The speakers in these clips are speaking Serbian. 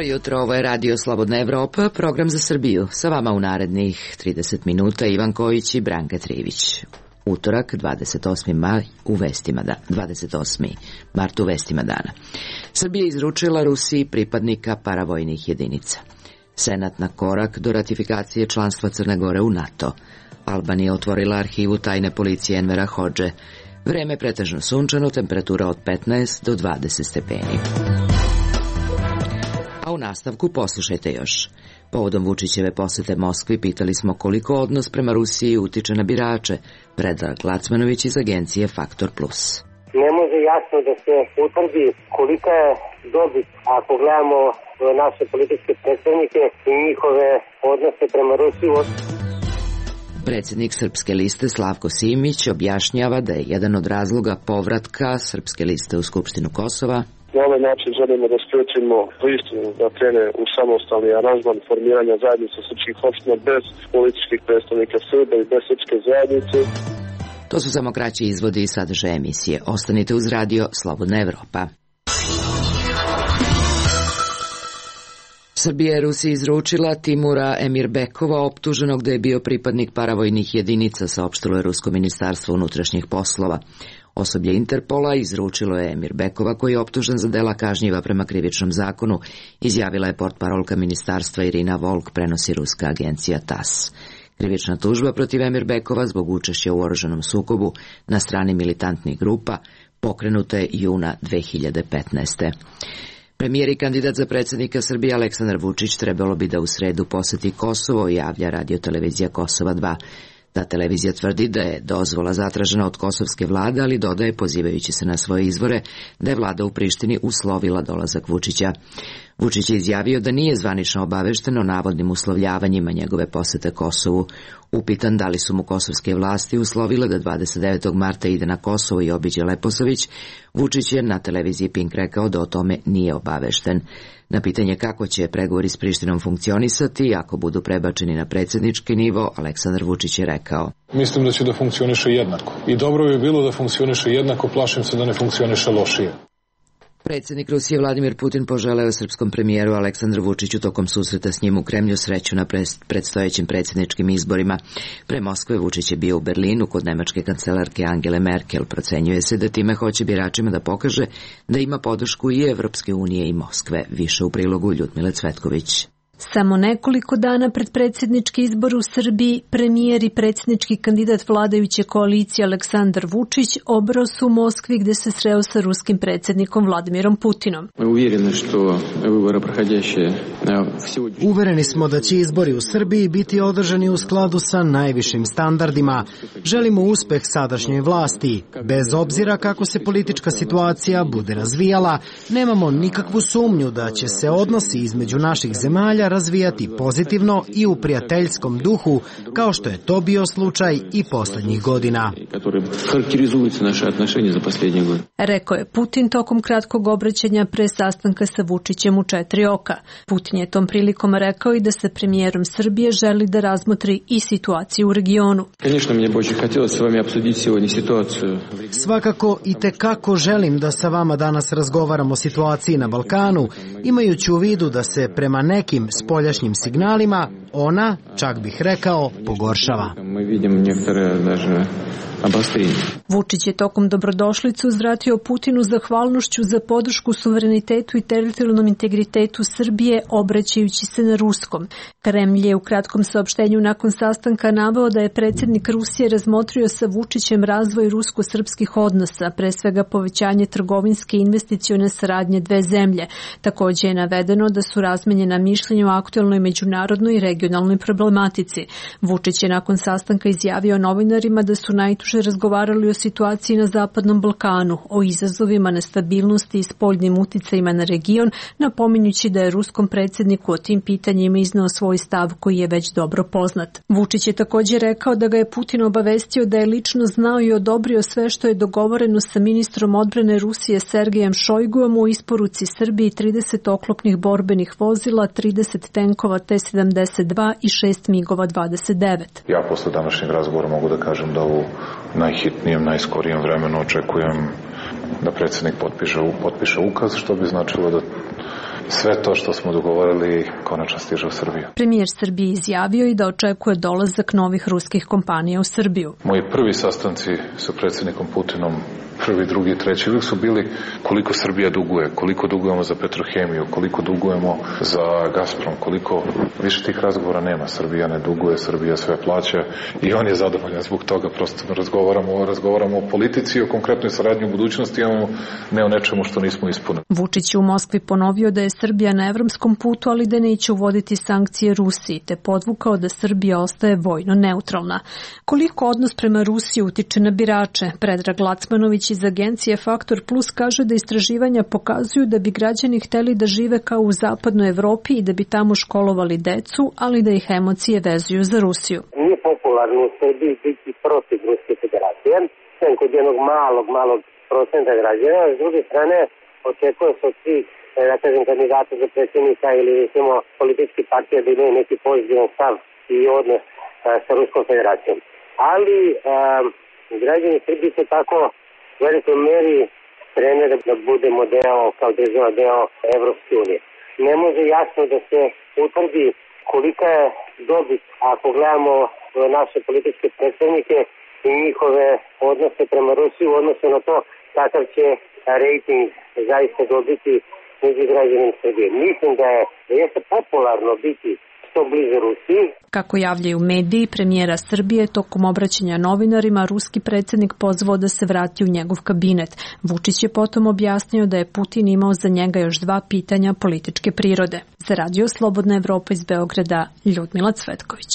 jutro, ovo je Radio Slobodna Evropa, program za Srbiju. Sa vama u narednih 30 minuta Ivan Kojić i Branka Trivić. Utorak, 28. mart u vestima dana. Srbija izručila Rusiji pripadnika paravojnih jedinica. Senat na korak do ratifikacije članstva Crne Gore u NATO. Albanija otvorila arhivu tajne policije Envera Hodže. Vreme pretežno sunčano, temperatura od 15 do 20 stepeni. A u nastavku poslušajte još. Povodom Vučićeve posete Moskvi pitali smo koliko odnos prema Rusiji utiče na birače. Predrag Lacmanović iz agencije Faktor Plus. Ne može jasno da se utvrdi kolika je dobit ako gledamo naše političke predstavnike i njihove odnose prema Rusiji. Predsjednik Srpske liste Slavko Simić objašnjava da je jedan od razloga povratka Srpske liste u Skupštinu Kosova. Na ovaj način želimo da spriječimo Prištinu da krene u samostalni aranžman formiranja zajednice srpskih opština bez političkih predstavnika Srba i bez srpske zajednice. To su samo kraći izvodi i sadržaje emisije. Ostanite uz Radio Slobodna Evropa. Srbija je Rusiji izručila Timura Emirbekova, optuženog da je bio pripadnik paravojnih jedinica, saopštilo je Rusko ministarstvo unutrašnjih poslova. Osoblje Interpola izručilo je Emirbekova, koji je optužen za dela kažnjiva prema krivičnom zakonu, izjavila je portparolka ministarstva Irina Volk, prenosi ruska agencija TASS. Krivična tužba protiv Emirbekova zbog učešća u oružanom sukobu na strani militantnih grupa pokrenuta je juna 2015. Premijer i kandidat za predsjednika Srbije Aleksandar Vučić trebalo bi da u sredu poseti Kosovo, javlja radiotelevizija Kosova 2. Ta televizija tvrdi da je dozvola zatražena od kosovske vlade, ali dodaje, pozivajući se na svoje izvore, da je vlada u Prištini uslovila dolazak Vučića. Vučić je izjavio da nije zvanično obavešten o navodnim uslovljavanjima njegove posete Kosovu. Upitan da li su mu kosovske vlasti uslovile da 29. marta ide na Kosovo i obiđe Leposavić, Vučić je na televiziji Pink rekao da o tome nije obavešten. Na pitanje kako će pregovori s Prištinom funkcionisati ako budu prebačeni na predsjednički nivo, Aleksandar Vučić je rekao: Mislim da će da funkcioniše jednako. I dobro bi bilo da funkcioniše jednako, plašim se da ne funkcioniše lošije. Predsjednik Rusije Vladimir Putin poželeo srpskom premijeru Aleksandru Vučiću tokom susreta s njim u Kremlju sreću na predstojećim predsjedničkim izborima. Pre Moskve Vučić je bio u Berlinu kod nemačke kancelarke Angele Merkel. Procenjuje se da time hoće biračima da pokaže da ima podršku i Evropske unije i Moskve. Više u prilogu Ljudmile Cvetković. Samo nekoliko dana pred predsjednički izbor u Srbiji, premijer i predsjednički kandidat vladajuće koalicije Aleksandar Vučić obrao su u Moskvi gdje se sreo sa ruskim predsjednikom Vladimirom Putinom. Uvereni smo da će izbori u Srbiji biti održani u skladu sa najvišim standardima. Želimo uspeh sadašnjoj vlasti. Bez obzira kako se politička situacija bude razvijala, nemamo nikakvu sumnju da će se odnosi između naših zemalja razvijati pozitivno i u prijateljskom duhu, kao što je to bio slučaj i posljednjih godina. Rekao je Putin tokom kratkog obraćanja pre sastanka sa Vučićem u 4 oka. Putin je tom prilikom rekao i da se premijerom Srbije želi da razmotri i situaciju u regionu. Svakako i tekako želim da sa vama danas razgovaramo o situaciji na Balkanu, imajući u vidu da se prema nekim spoljašnjim signalima ona, čak bih rekao, pogoršava. Vučić je tokom dobrodošlice uzvratio Putinu zahvalnošću za podršku suverenitetu i teritorijalnom integritetu Srbije, obraćajući se na ruskom. Kremlj je u kratkom saopštenju nakon sastanka naveo da je predsjednik Rusije razmotrio sa Vučićem razvoj rusko-srpskih odnosa, pre svega povećanje trgovinske i investicione saradnje dve zemlje. Također je navedeno da su razmenjena mišljenja o aktuelnoj međunarodnoj i regionalnoj problematici. Vučić je nakon sastanka izjavio novinarima da su najtuže razgovarali o situaciji na Zapadnom Balkanu, o izazovima, nestabilnosti i spoljnim uticajima na region, napominjući da je ruskom predsjedniku o tim pitanjima izneo svoj stav koji je već dobro poznat. Vučić je također rekao da ga je Putin obavestio da je lično znao i odobrio sve što je dogovoreno sa ministrom odbrane Rusije Sergejem Šojguom u isporuci Srbiji 30 oklopnih borbenih vozila, 30 tenkova T-72 i 6 migova 29. Ja posle današnjeg razgovora mogu da kažem da u najhitnijem, najskorijem vremenu očekujem da predsjednik potpiše ukaz, što bi značilo da sve to što smo dogovorili konačno stiže u Srbiju. Premijer Srbije izjavio i da očekuje dolazak novih ruskih kompanija u Srbiju. Moji prvi sastanci sa predsjednikom Putinom, prvi, drugi, treći, uvijek su bili koliko Srbija duguje, koliko dugujemo za Petrohemiju, koliko dugujemo za Gazprom, koliko više tih razgovora nema. Srbija ne duguje, Srbija sve plaća i on je zadovoljan zbog toga. Prosto razgovaramo o politici i o konkretnoj saradnji u budućnosti, a ne o nečemu što nismo ispunili. Vučić je u Moskvi ponovio da je Srbija na evropskom putu, ali da neće uvoditi sankcije Rusiji, te podvukao da Srbija ostaje vojno neutralna. Koliko odnos prema Rusiji utiče na birače? Predrag Lacmanović iz agencije Faktor Plus kaže da istraživanja pokazuju da bi građani hteli da žive kao u zapadnoj Evropi i da bi tamo školovali decu, ali da ih emocije vezuju za Rusiju. Nije popularno u Srbiji biti protiv Ruske federacije, sem kod jednog malog procenta građana. S druge strane, očekuje se od svih kandidata za predsjednika ili politički partija da imaju neki pozitivan stav i odnos sa Ruskom federacijom. Ali građani Srbije se tako u velikoj meri streme da budemo kao država deo Evropske unije. Ne može jasno da se utvrdi kolika je dobit ako gledamo naše političke predstavnike i njihove odnose prema Rusiji u odnosu na to kakav će rejting zaista dobiti među građanima Srbije. Mislim da jeste popularno biti što bliže Rusiji. Kako javljaju mediji, premijera Srbije tokom obraćanja novinarima, ruski predsjednik pozvao da se vrati u njegov kabinet. Vučić je potom objasnio da je Putin imao za njega još 2 pitanja političke prirode. Za Radio Slobodna Evropa iz Beograda, Ljudmila Cvetković.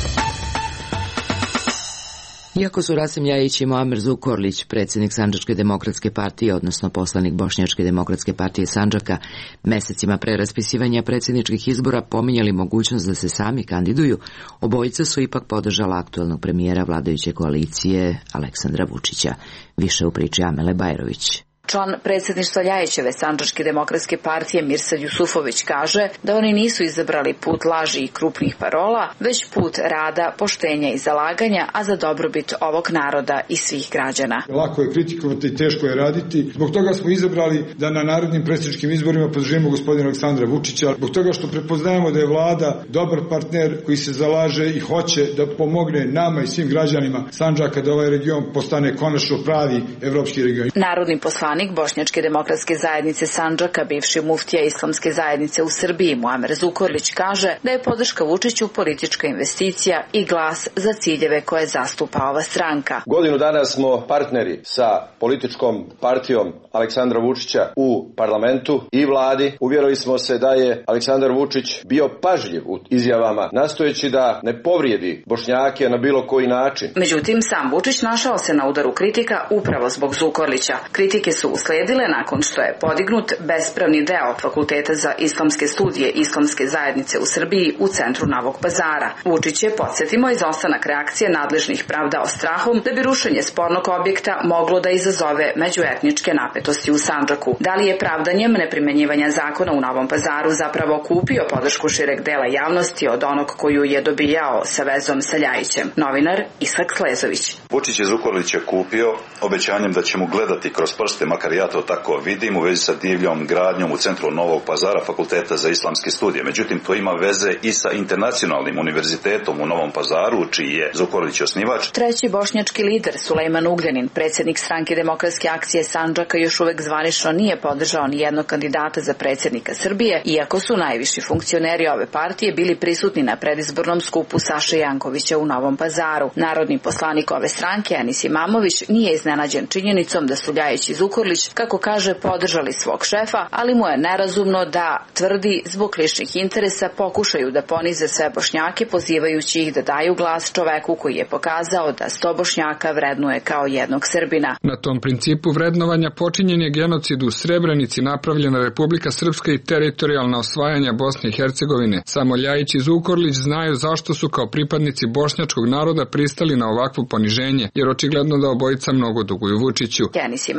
Iako su Rasim Ljajić i Muamer Zukorlić, predsjednik Sandžačke demokratske partije, odnosno poslanik Bošnjačke demokratske partije Sandžaka, mesecima pre raspisivanja predsjedničkih izbora pominjali mogućnost da se sami kandiduju, obojica su ipak podržala aktuelnog premijera vladajuće koalicije Aleksandra Vučića. Više u priči Amele Bajrović. Član predsjedništva Ljajićeve Sandžačke demokratske partije Mirsad Jusufović kaže da oni nisu izabrali put laži i krupnih parola, već put rada, poštenja i zalaganja, a za dobrobit ovog naroda i svih građana. Lako je kritikovati i teško je raditi. Zbog toga smo izabrali da na narednim predsjedničkim izborima podržimo gospodina Aleksandra Vučića. Zbog toga što prepoznajemo da je vlada dobar partner koji se zalaže i hoće da pomogne nama i svim građanima Sandžaka da ovaj region postane konačno pravi evropski region. Narodni poslanik Bošnjačke demokratske zajednice Sandžaka, bivši muftija Islamske zajednice u Srbiji Muamer Zukorlić kaže da je podrška Vučiću politička investicija i glas za ciljeve koje zastupa ova stranka. Godinu dana smo partneri sa političkom partijom Aleksandra Vučića u parlamentu i vladi. Uvjerili smo se da je Aleksandar Vučić bio pažljiv u izjavama, nastojeći da ne povrijedi Bošnjake na bilo koji način. Međutim, sam Vučić našao se na udaru kritika upravo zbog Zukorlića. Kritike su usledile nakon što je podignut bespravni deo Fakulteta za islamske studije Islamske zajednice u Srbiji u centru Novog Pazara. Vučić je, podsjetimo, izostanak reakcije nadležnih pravdao strahom da bi rušenje spornog objekta moglo da izazove međuetničke napetosti u Sandžaku. Da li je pravdanjem neprimenjivanja zakona u Novom Pazaru zapravo kupio podršku šireg dela javnosti od onog koju je dobijao sa vezom sa Ljajićem? Novinar Isak Slezović. Vučić je Zukorlića kupio obećanjem da će mu gledati kroz prste, makar ja to tako vidim, u vezi sa divljom gradnjom u centru Novog Pazara Fakulteta za islamske studije. Međutim, to ima veze i sa internacionalnim univerzitetom u Novom Pazaru, čiji je Zukorlić osnivač. Treći bošnjački lider Sulejman Ugljanin, predsjednik Stranke demokratske akcije Sandžaka, još uvek zvanično nije podržao ni jednog kandidata za predsjednika Srbije, iako su najviši funkcioneri ove partije bili prisutni na predizbornom skupu Saše Jankovića u Novom Pazaru. Narodni poslanik ove stranke, Enis Imamović, nije iznenađen činjenicom da su Ljajić i Zukorlić, kako kaže, podržali svog šefa, ali mu je nerazumno da tvrdi zbog ličnih interesa pokušaju da ponize sve Bošnjake, pozivajući ih da daju glas čoveku koji je pokazao da 100 Bošnjaka vrednuje kao jednog Srbina. Na tom principu vrednovanja počinjen je genocid u Srebrenici, napravljena Republika Srpska i teritorijalna osvajanja Bosne i Hercegovine. Samo Ljajić i Zukorlić znaju zašto su kao pripadnici bošnjačkog naroda pristali na ovakvo poniženje, jer očigledno da obojica mnogo duguju Vučiću. Enis Imamović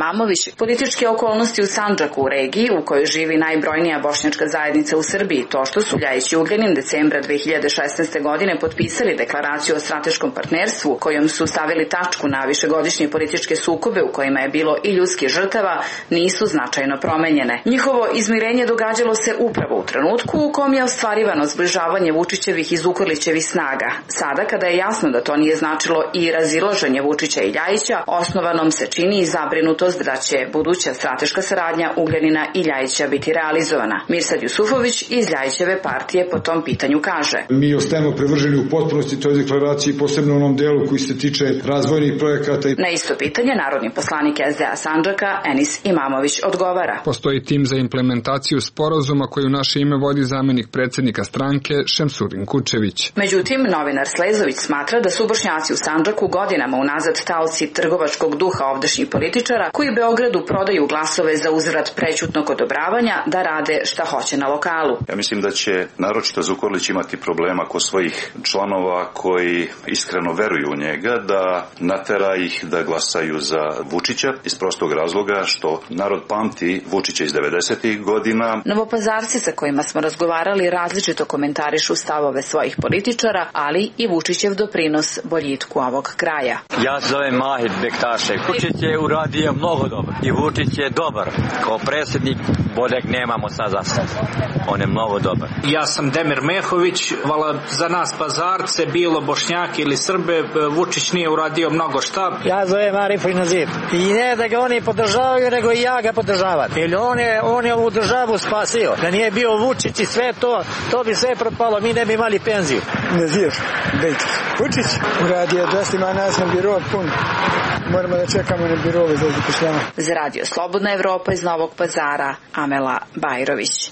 reći. Političke okolnosti u Sandžaku, u regiji u kojoj živi najbrojnija bošnjačka zajednica u Srbiji, to što su Ljajić i Ugljanin decembra 2016. godine potpisali deklaraciju o strateškom partnerstvu kojom su stavili tačku na višegodišnje političke sukobe u kojima je bilo i ljudskih žrtava, nisu značajno promenjene. Njihovo izmirenje događalo se upravo u trenutku u kom je ostvarivano zbližavanje Vučićevih i Zukorlićevih snaga. Sada, kada je jasno da to nije značilo i razilaženje Vučića i Ljajića, osnovanom se čini i zabrinutost da će buduća strateška saradnja Ugljanina i Ljajića biti realizovana. Mirsad Jusufović iz Ljajićeve partije po tom pitanju kaže: Mi ostajemo privrženi u potpunosti toj deklaraciji, posebno u onom delu koji se tiče razvojnih projekata. Na isto pitanje narodni poslanik SDA Sandžaka Enis Imamović odgovara: Postoji tim za implementaciju sporazuma koji u naše ime vodi zamenik predsjednika stranke Šemsudin Kučević. Međutim, novinar Slezović smatra da su Bošnjaci u Sandžaku godinama unazad taoci trgovačkog duha ovdašnjih političara koji Beogradu prodaju glasove za uzvrat prećutnog odobravanja da rade šta hoće na lokalu. Ja mislim da će naročito Zukorlić imati problema kod svojih članova koji iskreno veruju u njega, da natera ih da glasaju za Vučića iz prostog razloga što narod pamti Vučića iz 90. godina. Novopazarci sa kojima smo razgovarali različito komentarišu stavove svojih političara, ali i Vučićev doprinos boljitku ovog kraja. Ja se zovem Mahir Bektašev. Vučić je uradio mnogo dobro i Vučić je dobar. Kao predsjednik boljeg nemamo sad za sad. On je mnogo dobar. Ja sam Demir Mehović. Vala za nas pazarce, bilo Bošnjaki ili Srbe, Vučić nije uradio mnogo šta. Ja zovem Arif Nazir. I ne da ga oni podržavaju, nego i ja ga podržavam. Jer on je ovu državu spasio. Da nije bio Vučić i sve to bi sve propalo. Mi ne bi imali penziju. Nazir Bejčić. Vučić uradio dosta, ima nas na biro pun. Moramo da čekamo na birove za zapošljavanje. Za Radio Slobodna Evropa iz Novog Pazara, Amela Bajrović.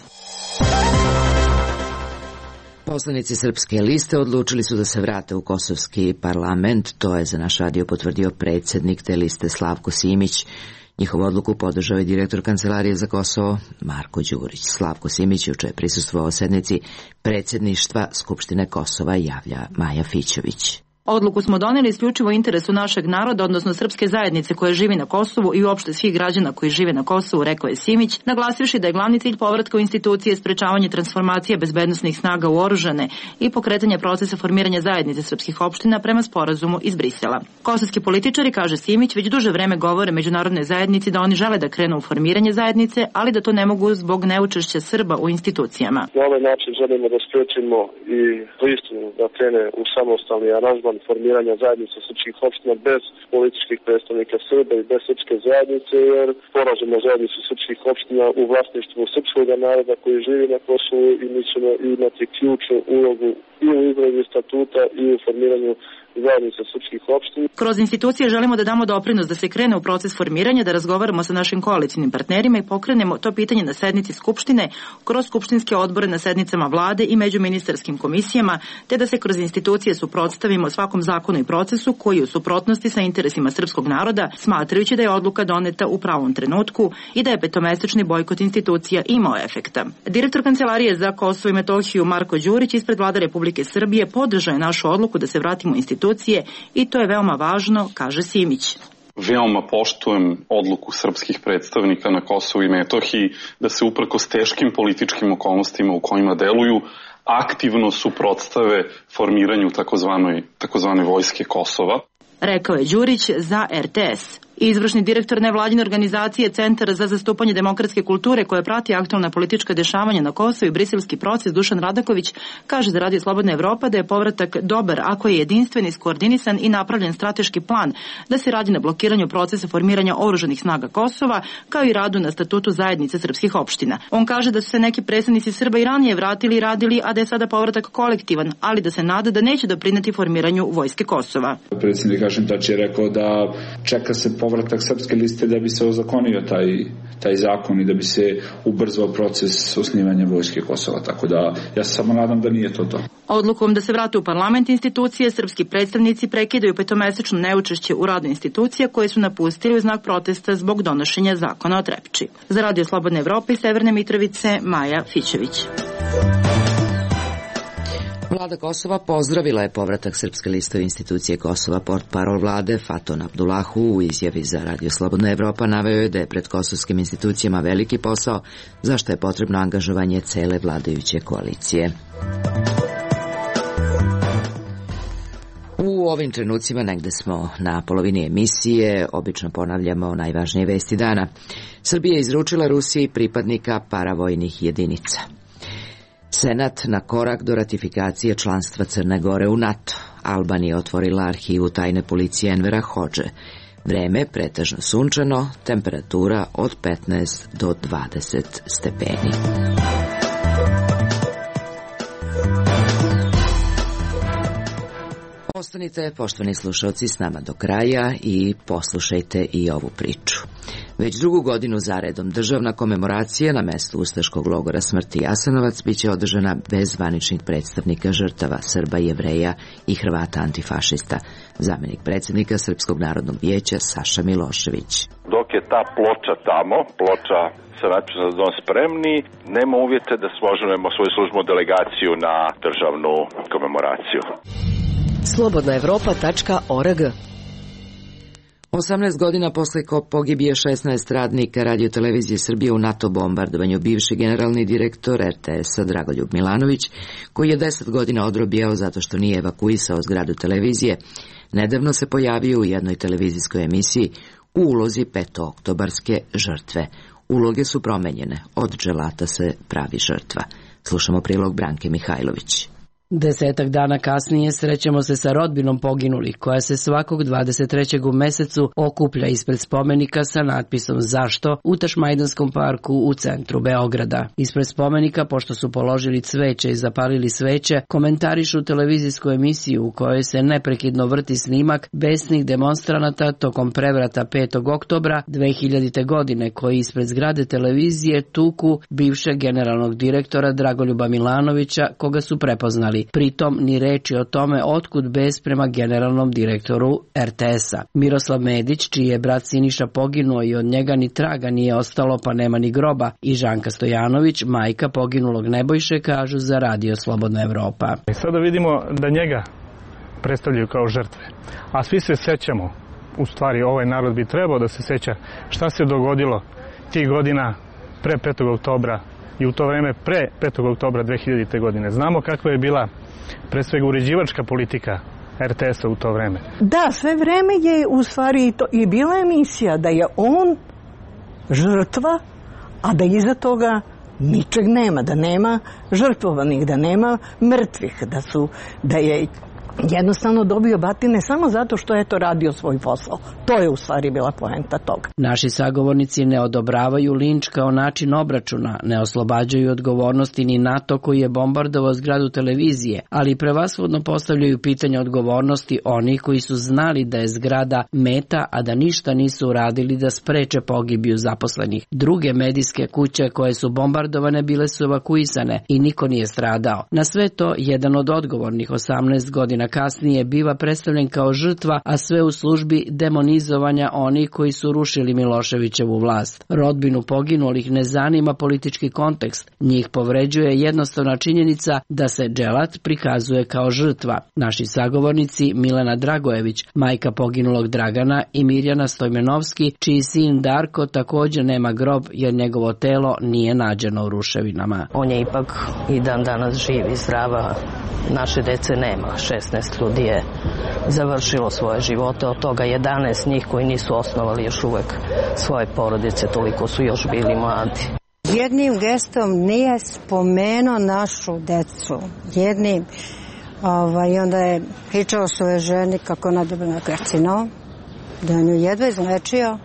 Poslanici Srpske liste odlučili su da se vrate u kosovski parlament, to je za naš radio potvrdio predsjednik te liste Slavko Simić. Njihovu odluku podržao je direktor Kancelarije za Kosovo Marko Đurić. Slavko Simić juče je prisustvovao sednici predsjedništva Skupštine Kosova, javlja Maja Fićović. Odluku smo doneli isključivo u interesu našeg naroda, odnosno srpske zajednice koja živi na Kosovu i uopšte svih građana koji žive na Kosovu, rekao je Simić, naglasivši da je glavni cilj povratka u institucije sprečavanje transformacije bezbednosnih snaga u oružane i pokretanje procesa formiranja zajednice srpskih opština prema sporazumu iz Brisela. Kosovski političari, kaže Simić, već duže vreme govore međunarodnoj zajednici da oni žele da krenu u formiranje zajednice, ali da to ne mogu zbog neučešća Srba u institucijama. Na ovaj način želimo da spriječimo i listu da krene u samostalni aranžman formiranja zajednice srpskih opština bez političkih predstavnika Srba i bez srpske zajednice, jer sporazum o zajednici srpskih opština u vlasništvu srpskog naroda koji živi na Kosovu i mi ćemo imati ključnu ulogu i u izradi statuta i u formiranju zajednice srpskih opština. Kroz institucije želimo da damo doprinos da se krene u proces formiranja, da razgovaramo sa našim koalicijnim partnerima i pokrenemo to pitanje na sednici Skupštine, kroz skupštinske odbore na sednicama vlade i međuministarskim komisijama, te da se kroz institucije suprotstavimo svakom zakonu i procesu koji je u suprotnosti sa interesima srpskog naroda, smatrajući da je odluka doneta u pravom trenutku i da je petomesečni bojkot institucija imao efekta. Direktor Kancelarije za Kosovo i Metohiju Marko Đurić ispred Vlade Republike Srbije podržao je našu odluku da se vratimo u institucije i to je veoma važno, kaže Simić. Veoma poštujem odluku srpskih predstavnika na Kosovu i Metohiji da se uprkos teškim političkim okolnostima u kojima deluju aktivno suprotstave formiranju takozvane vojske Kosova. Rekao je Đurić za RTS. Izvršni direktor nevladine organizacije Centar za zastupanje demokratske kulture koja prati aktualna politička dešavanja na Kosovu i briselski proces Dušan Radaković kaže za Radio Slobodna Evropa da je povratak dobar ako je jedinstven, iskoordinisan i napravljen strateški plan da se radi na blokiranju procesa formiranja oružanih snaga Kosova kao i radu na statutu zajednice srpskih opština. On kaže da su se neki predstavnici Srba i ranije vratili i radili, a da je sada povratak kolektivan, ali da se nada da neće doprineti formiranju vojske Kosova. Predsjednik Hašim Tači je rekao da čeka se povratak Srpske liste da bi se ozakonio taj zakon i da bi se ubrzao proces osnivanja vojske Kosova, tako da ja se samo nadam da nije to. Odlukom da se vrate u parlament institucije, srpski predstavnici prekidaju petomesečno neučešće u radu institucija koje su napustili u znak protesta zbog donošenja zakona o Trepči. Za Radio Slobodne Evrope iz Severne Mitrovice, Maja Fićević. Vlada Kosova pozdravila je povratak Srpske liste u institucije Kosova. Portparol vlade Faton Abdullahu u izjavi za Radio Slobodna Evropa naveo je da je pred kosovskim institucijama veliki posao, za što je potrebno angažovanje cele vladajuće koalicije. U ovim trenucima negde smo na polovini emisije, obično ponavljamo najvažnije vesti dana. Srbija je izručila Rusiji pripadnika paravojnih jedinica. Senat na korak do ratifikacije članstva Crne Gore u NATO. Albanija otvorila arhivu tajne policije Envera Hodže. Vreme pretežno sunčano, temperatura od 15 do 20 stepeni. Ostanite, poštovani slušalci, s nama do kraja i poslušajte i ovu priču. Već drugu godinu zaredom državna komemoracija na mestu ustaškog logora smrti Jasenovac biće održana bez zvaničnih predstavnika žrtava Srba, Jevreja i Hrvata antifašista. Zamenik predsjednika Srpskog narodnog vijeća Saša Milošević. Dok je ta ploča tamo, ploča sa natpisom Dom spremni, nema uvjete da možemo svoju službenu delegaciju na državnu komemoraciju. Slobodnaevropa.org 18 godina posle pogibije 16 radnika Radio-televizije Srbije u NATO bombardovanju, bivši generalni direktor RTS-a Dragoljub Milanović, koji je 10 godina odrobijao zato što nije evakuisao zgradu televizije, nedavno se pojavio u jednoj televizijskoj emisiji u ulozi petooktobarske žrtve. Uloge su promenjene, od dželata se pravi žrtva. Slušamo prilog Branke Mihajlović. 10 dana kasnije srećemo se sa rodbinom poginulih, koja se svakog 23. u mesecu okuplja ispred spomenika sa natpisom Zašto u Tašmajdanskom parku u centru Beograda. Ispred spomenika, pošto su položili cveće i zapalili sveće, komentarišu televizijsku emisiju u kojoj se neprekidno vrti snimak besnih demonstranata tokom prevrata 5. oktobra 2000. godine, koji ispred zgrade televizije tuku bivšeg generalnog direktora Dragoljuba Milanovića, koga su prepoznali. Pritom ni reči o tome otkud bes prema generalnom direktoru RTS-a. Miroslav Medić, čiji je brat Siniša poginuo i od njega ni traga nije ostalo pa nema ni groba, i Žanka Stojanović, majka poginulog Nebojše, kažu za Radio Slobodna Evropa. Sada vidimo da njega predstavljaju kao žrtve, a svi se sećamo, u stvari ovaj narod bi trebao da se seća šta se dogodilo tih godina pre 5. oktobra i u to vreme pre 5. oktobra 2000. godine. Znamo kakva je bila pre svega uređivačka politika RTS-a u to vreme. Da, sve vreme je u stvari i bila emisija da je on žrtva, a da iza toga ničeg nema, da nema žrtvovanih, da nema mrtvih, da je jednostavno dobio batine samo zato što je to radio svoj posao. To je u stvari bila poenta toga. Naši sagovornici ne odobravaju linč kao način obračuna, ne oslobađaju odgovornosti ni NATO koji je bombardovao zgradu televizije, ali prevashodno postavljaju pitanje odgovornosti onih koji su znali da je zgrada meta, a da ništa nisu uradili da spreče pogibiju zaposlenih. Druge medijske kuće koje su bombardovane bile su evakuisane i niko nije stradao. Na sve to, jedan od odgovornih 18 godina kasnije biva predstavljen kao žrtva, a sve u službi demonizovanja onih koji su rušili Miloševićevu vlast. Rodbinu poginulih ne zanima politički kontekst, njih povređuje jednostavna činjenica da se dželat prikazuje kao žrtva. Naši sagovornici Milena Dragojević, majka poginulog Dragana, i Mirjana Stojmenovski, čiji sin Darko također nema grob jer njegovo telo nije nađeno u ruševinama. On je ipak i dan danas živ i zdrava. Naše dece nema. 16 ljudi je završilo svoje živote, od toga 11 njih koji nisu osnovali još uvek svoje porodice, toliko su još bili mladi. Jednim gestom nije spomenuo našu decu. Jednim, onda je pričao svoje ženi kako ona dobila karcinom, da on ju jedva izlečio,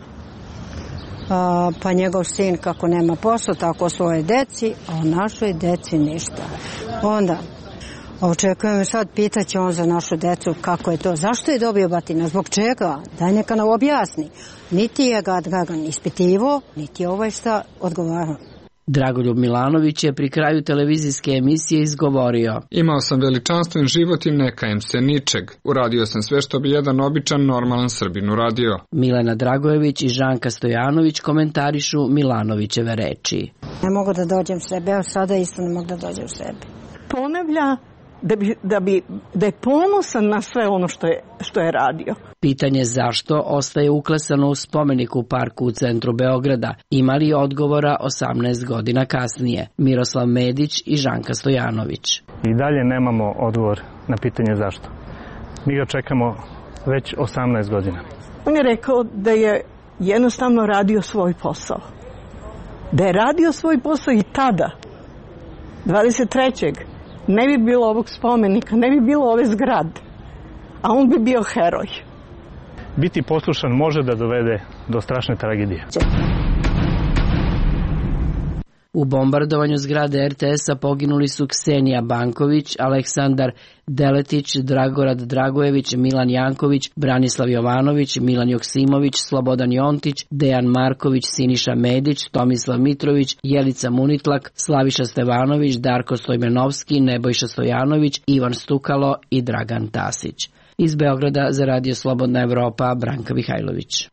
pa njegov sin kako nema posla, tako svoje deci, a o našoj deci ništa. Onda očekujem sad, pitaće on za našu decu kako je to, zašto je dobio batina, zbog čega, daj neka nam objasni. Niti je ga Dragan ispitivo, niti je ovaj šta odgovarao. Dragoljub Milanović je pri kraju televizijske emisije izgovorio: Imao sam veličanstven život i ne kajem se ničeg. Uradio sam sve što bi jedan običan, normalan Srbin uradio. Milena Dragojević i Žanka Stojanović komentarišu Milanovićeve reči. Ne mogu da dođem sebe, evo sada isto ne mogu da dođem sebe. Ponavlja da je ponosan na sve ono što je radio. Pitanje zašto ostaje uklesano u spomeniku u parku u centru Beograda imali odgovora 18 godina kasnije. Miroslav Medić i Žanka Stojanović. I dalje nemamo odgovor na pitanje zašto. Mi ga čekamo već 18 godina. On je rekao da je jednostavno radio svoj posao. Da je radio svoj posao i tada, 23. ne bi bilo ovog spomenika, ne bi bilo ove zgrade, a on bi bio heroj. Biti poslušan može da dovede do strašne tragedije. U bombardovanju zgrade RTS-a poginuli su Ksenija Banković, Aleksandar Deletić, Dragorad Dragojević, Milan Janković, Branislav Jovanović, Milan Joksimović, Slobodan Jontić, Dejan Marković, Siniša Medić, Tomislav Mitrović, Jelica Munitlak, Slaviša Stevanović, Darko Stojmenovski, Nebojša Stojanović, Ivan Stukalo i Dragan Tasić. Iz Beograda za Radio Slobodna Evropa, Branka Mihajlović.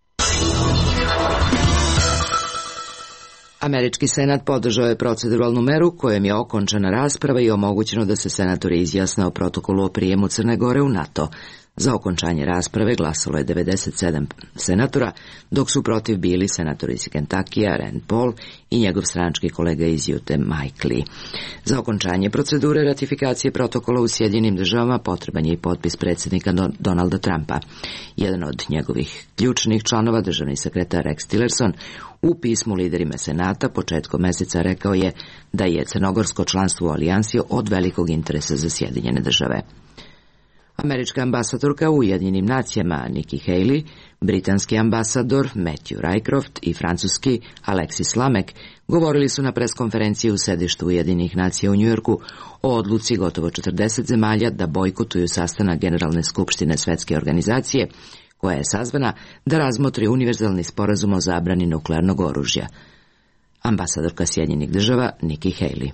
Američki senat podržao je proceduralnu meru kojom je okončana rasprava i omogućeno da se senatori izjasne o protokolu o prijemu Crne Gore u NATO. Za okončanje rasprave glasalo je 97 senatora, dok su protiv bili senatori iz Kentakija, Rand Paul i njegov stranački kolega iz Jute, Mike Lee. Za okončanje procedure ratifikacije protokola u Sjedinjenim državama potreban je i potpis predsjednika Donalda Trumpa. Jedan od njegovih ključnih članova, državni sekretar Rex Tillerson, u pismu liderima senata početkom meseca rekao je da je crnogorsko članstvo u alijansi od velikog interesa za Sjedinjene države. Američka ambasadorka u Ujedinjenim nacijama Nikki Haley, britanski ambasador Matthew Rycroft i francuski Alexis Lamek govorili su na preskonferenciji u sedištu Ujedinjenih nacija u Njujorku o odluci gotovo 40 zemalja da bojkotuju sastanak Generalne skupštine Svetske organizacije, koja je sazvana da razmotri univerzalni sporazum o zabrani nuklearnog oružja. Ambasadorka Sjedinjenih država Nikki Haley.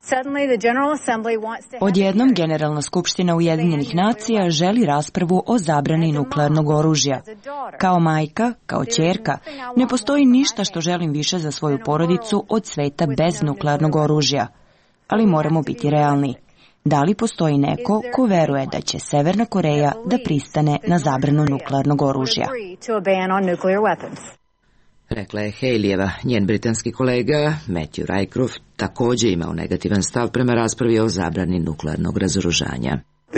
Odjednom Generalna skupština Ujedinjenih nacija želi raspravu o zabrani nuklearnog oružja. Kao majka, kao ćerka, ne postoji ništa što želim više za svoju porodicu od sveta bez nuklearnog oružja. Ali moramo biti realni. Da li postoji neko ko veruje da će Severna Koreja da pristane na zabranu nuklearnog oružja? Rekla je Haleyeva. Njen britanski kolega Matthew Rycroft također imao negativan stav prema raspravi o zabrani nuklearnog razoružanja.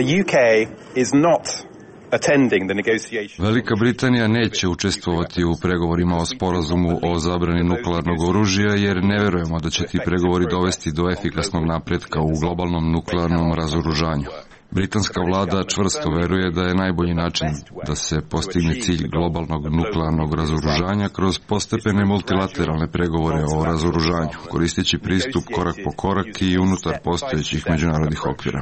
Velika Britanija neće učestvovati u pregovorima o sporazumu o zabrani nuklearnog oružja jer ne verujemo da će ti pregovori dovesti do efikasnog napretka u globalnom nuklearnom razoružanju. Britanska vlada čvrsto veruje da je najbolji način da se postigne cilj globalnog nuklearnog razoružanja kroz postepene multilateralne pregovore o razoružanju, koristeći pristup korak po korak i unutar postojećih međunarodnih okvira.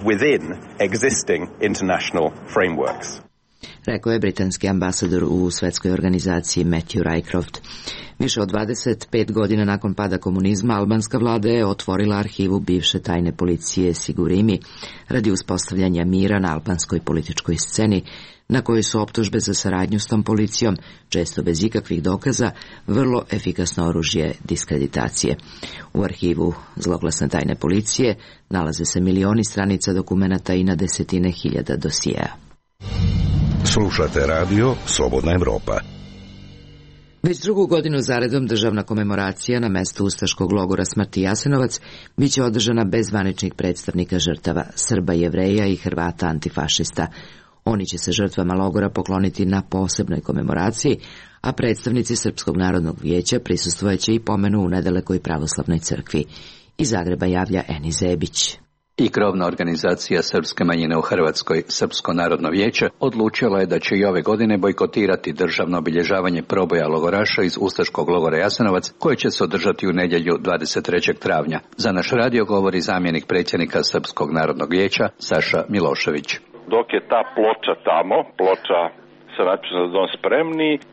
Rekao je britanski ambasador u Svetskoj organizaciji Matthew Rycroft. Više od 25 godina nakon pada komunizma, albanska vlada je otvorila arhivu bivše tajne policije Sigurimi radi uspostavljanja mira na albanskoj političkoj sceni, na kojoj su optužbe za saradnju s tom policijom, često bez ikakvih dokaza, vrlo efikasno oružje diskreditacije. U arhivu zloglasne tajne policije nalaze se milioni stranica dokumenata i na desetine hiljada dosijeja. Slušate radio Slobodna Evropa. Već drugu godinu zaredom državna komemoracija na mestu ustaškog logora smrti Jasenovac biće održana bez zvaničnih predstavnika žrtava, Srba, Jevreja i Hrvata antifašista. Oni će se žrtvama logora pokloniti na posebnoj komemoraciji, a predstavnici Srpskog narodnog vijeća prisustvojaće i pomenu u nedalekoj pravoslavnoj crkvi. Iz Zagreba javlja Eni Zebić. I krovna organizacija srpske manjine u Hrvatskoj, Srpsko narodno vijeće, odlučila je da će i ove godine bojkotirati državno obilježavanje proboja logoraša iz ustaškog logora Jasenovac, koje će se održati u nedjelju 23. travnja. Za naš radio govori zamjenik predsjednika Srpskog narodnog vijeća Saša Milošević. Dok je ta ploča tamo, ploča sa natpisom "Za dom spremni",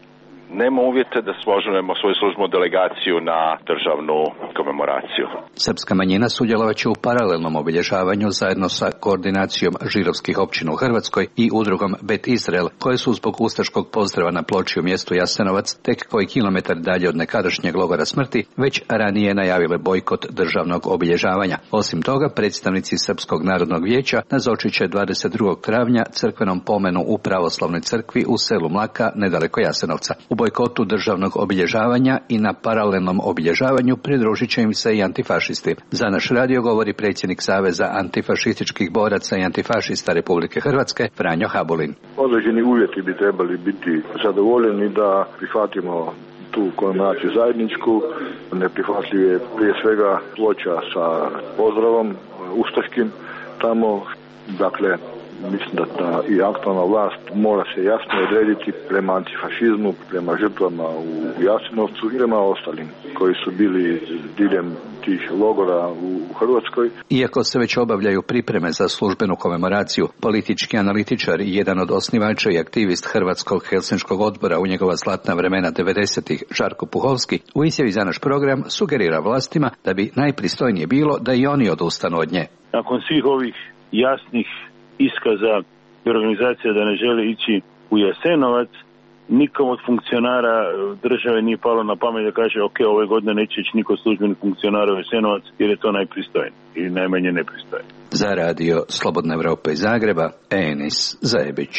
nema uvjete da složimo svoju službenu delegaciju na državnu komemoraciju. Srpska manjina sudjelovat će u paralelnom obilježavanju zajedno sa koordinacijom židovskih općina u Hrvatskoj i udrugom Bet Izrael, koje su zbog ustaškog pozdrava na ploči u mjestu Jasenovac, tek koji kilometar dalje od nekadašnjeg logora smrti, već ranije najavile bojkot državnog obilježavanja. Osim toga, predstavnici Srpskog narodnog vijeća nazočit će 22. travnja crkvenom pomenu u pravoslavnoj crkvi u selu Mlaka, nedaleko Jasenovca. U bojkotu državnog obilježavanja i na paralelnom obilježavanju pridružit će im se i antifašisti. Za naš radio govori predsjednik Saveza antifašističkih boraca i antifašista Republike Hrvatske, Franjo Habulin. Određeni uvjeti bi trebali biti zadovoljeni da prihvatimo tu komemoraciju zajedničku. Neprihvatljiv je prije svega ploča sa pozdravom ustaškim tamo, dakle mislim da i aktualna vlast mora se jasno odrediti prema antifašizmu, prema žrtvama u Jasenovcu i prema ostalim koji su bili diljem tih logora u Hrvatskoj. Iako se već obavljaju pripreme za službenu komemoraciju, politički analitičar i jedan od osnivača i aktivist Hrvatskog Helsinškog odbora u njegova zlatna vremena 90-ih, Žarko Puhovski, u izjavi za naš program sugerira vlastima da bi najpristojnije bilo da i oni odustanu od nje. Nakon svih ovih jasnih iskaza i organizacija da ne žele ići u Jasenovac, nikom od funkcionara države nije palo na pamet da kaže ok, ove godine neće ići niko službeni funkcionara u Jasenovac jer je to najpristojnije ili najmanje nepristojnije. Za radio Slobodna Evropa iz Zagreba, Enis Zajebić.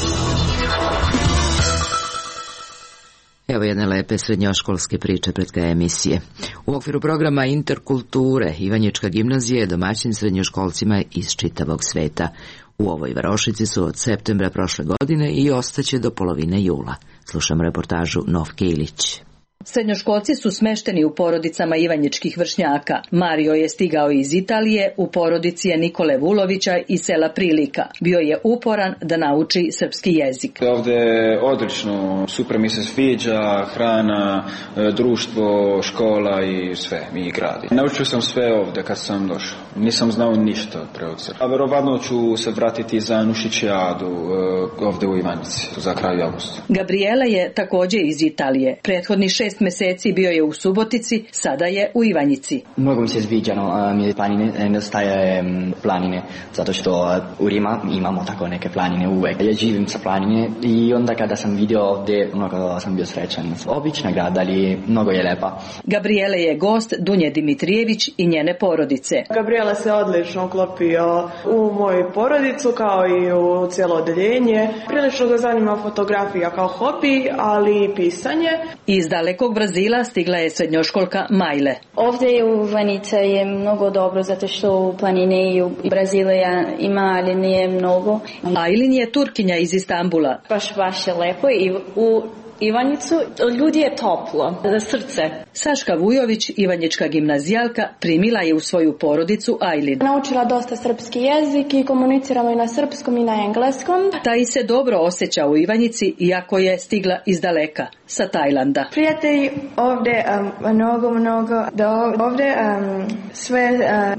Evo jedne lepe srednjoškolske priče pred kraj emisije. U okviru programa Interkulture Ivanjička gimnazija je domaćin srednjoškolcima iz čitavog sveta. U ovoj varošici su od septembra prošle godine i ostaće do polovine jula. Slušamo reportažu Novke Ilić. Srednjoškolci su smešteni u porodicama ivanjičkih vršnjaka. Mario je stigao iz Italije, u porodici je Nikole Vulovića iz sela Prilika. Bio je uporan da nauči srpski jezik. Ovdje je odlično, super mi se sviđa, hrana, društvo, škola i sve, i grad. Naučio sam sve ovdje kad sam došao. Nisam znao ništa pre od Srbije. A verovatno ću se vratiti za Nušićijadu ovdje u Ivanjici, za kraj avgusta. Gabriela je također iz Italije. Prethodni 6 mjeseci bio je u Subotici, sada je u Ivanjici. Mnogo mi se sviđano, mi planine, nedostaje planine, zato što u Rima imamo tako neke planine uvek. Ja živim sa planine i onda kada sam vidio ovdje, mnogo sam bio srećan. Obična grad, ali mnogo je lepa. Gabriela je gost Dunje Dimitrijević i njene porodice. Gabriela se odlično uklopio u moju porodicu kao i u cijelo odeljenje. Prilično ga zanima fotografija kao hobi, ali i pisanje. Iz dalekog Brazila stigla je srednjoškolka Majle. Ovdje u Ivanjica je mnogo dobro zato što u planine i u Brazilu ima, ali nije mnogo. Aylin je Turkinja iz Istambula. Baš je lepo i u Ivanjicu ljudi je toplo, za srce. Saška Vujović, ivanjička gimnazijalka, primila je u svoju porodicu Aylin. Naučila dosta srpski jezik i komuniciramo i na srpskom i na engleskom. Taj se dobro osjeća u Ivanjici, iako je stigla iz daleka, sa Tajlanda. Prijatelji ovdje mnogo, da ovdje sve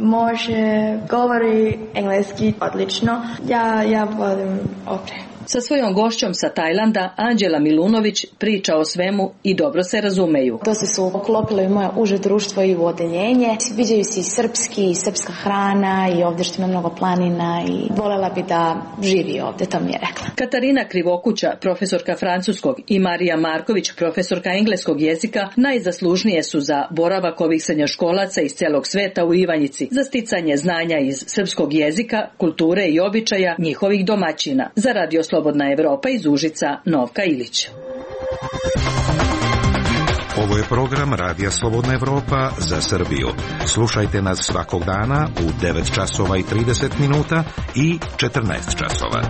može govori engleski odlično. Ja volim ovdje. Sa svojom gošćom sa Tajlanda, Anđela Milunović, priča o svemu i dobro se razumeju. Dosta su uklopile u moje uže društvo i u odeljenje. Sviđaju se i srpski, i srpska hrana i ovdje što ima mnogo planina i voljela bi da živi ovdje, to mi je rekla. Katarina Krivokuća, profesorka francuskog, i Marija Marković, profesorka engleskog jezika, najzaslužnije su za boravak ovih srednjoškolaca iz celog sveta u Ivanjici, za sticanje znanja iz srpskog jezika, kulture i običaja njihovih domaćina. Za radio Slobodna Evropa iz Užica, Novka Ilić. Ovo je program Radija Slobodna Evropa za Srbiju. Slušajte nas svakog dana u 9 časova i 30 minuta i 14 časova.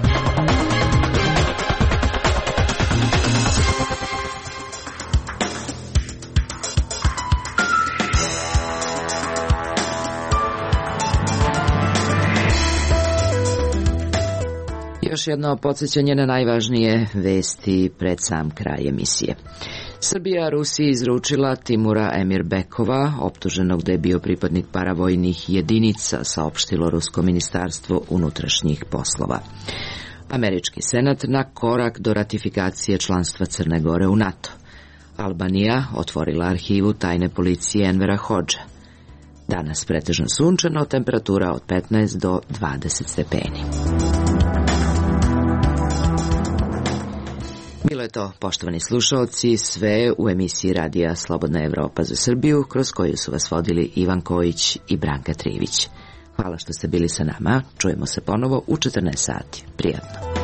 Još jedno podsjećanje na najvažnije vesti pred sam kraj emisije. Srbija Rusiji izručila Timura Emirbekova, optuženog da je bio pripadnik paravojnih jedinica, saopštilo Rusko ministarstvo unutrašnjih poslova. Američki senat na korak do ratifikacije članstva Crne Gore u NATO. Albanija otvorila arhivu tajne policije Envera Hodža. Danas pretežno sunčano, temperatura od 15 do 20 stepeni. Bilo je to, poštovani slušalci, sve u emisiji Radija Slobodna Evropa za Srbiju, kroz koju su vas vodili Ivan Kojić i Branka Trivić. Hvala što ste bili sa nama, čujemo se ponovo u 14 sati. Prijatno.